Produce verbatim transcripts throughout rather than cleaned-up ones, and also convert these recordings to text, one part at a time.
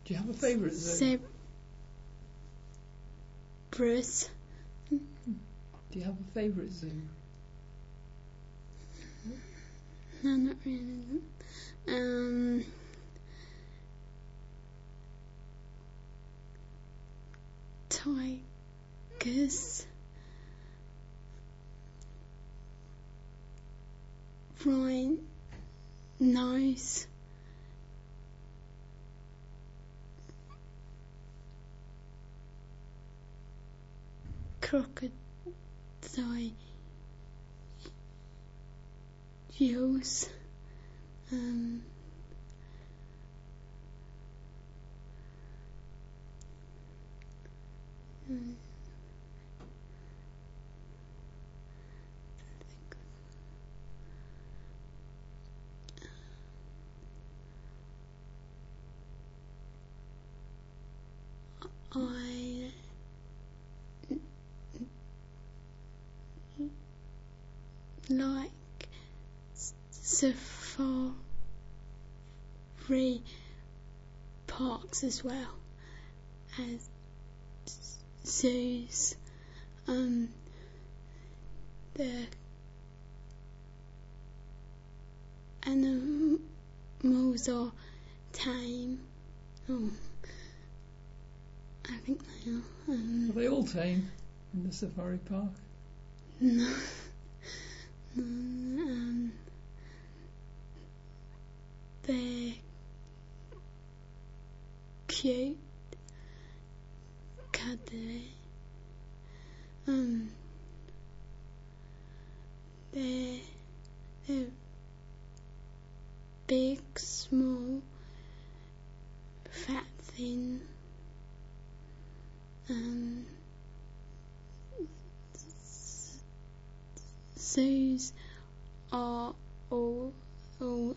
Do you have a favourite zoo? Zebras. Do you have a favourite zoo? No, not really. Um, tigers. Rhinos. Crocodiles. Um, um, I like safari parks as well as zoos. Um, the animals are tame. Oh, I think they are. Um, Are they all tame in the safari park? No. no um, they're cute, cuddly. Um, they're, they're big, small, fat, thin. Um, zoos are all, all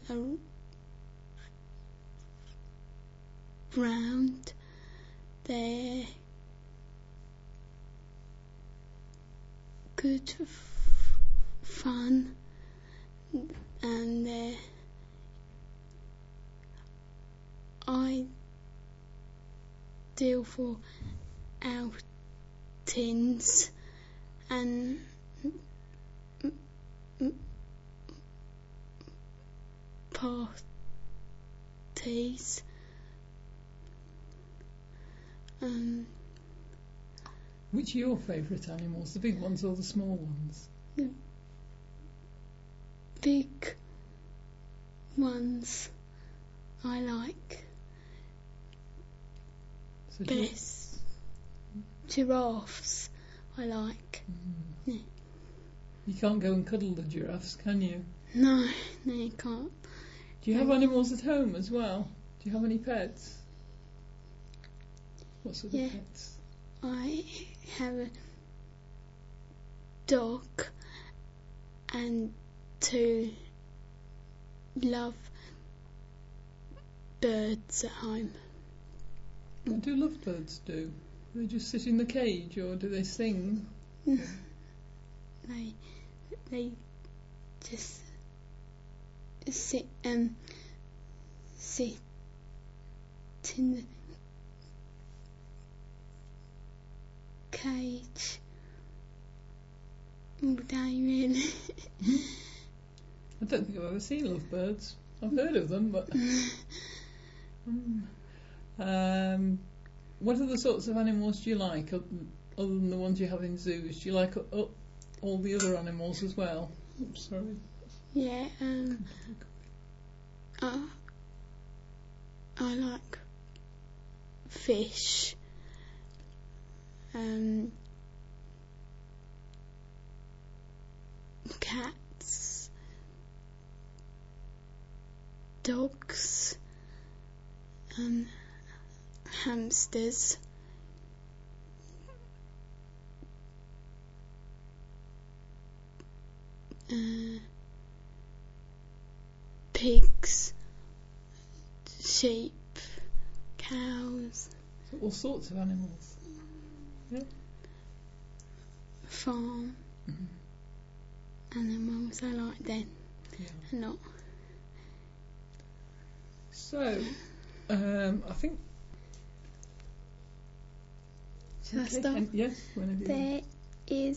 around. They're good f- fun and they're ideal for outings and m- m- parties. Um, Which are your favourite animals, the big ones or the small ones? The big ones I like So do you- best. Giraffes I like. Mm. Yeah. You can't go and cuddle the giraffes, can you? No, no you can't. Do you have Um, animals at home as well? Do you have any pets? What sort Yeah. of pets? I have a dog and two love birds at home. What do lovebirds do? Do they just sit in the cage or do they sing? They they just sit um sit in the cage all day really. I don't think I've ever seen lovebirds. I've heard of them, but... Mm. Um, what other sorts of animals do you like, other than the ones you have in zoos? Do you like uh, all the other animals as well? I'm sorry. Yeah, um uh, I like fish, um cats, dogs, um hamsters, uh, pigs, sheep, cows, So all sorts of animals. Yeah. farm Mhm. animals. I like them Yeah. a lot. So, um, I think Shall I Okay, start? and yes, whenever you want. There is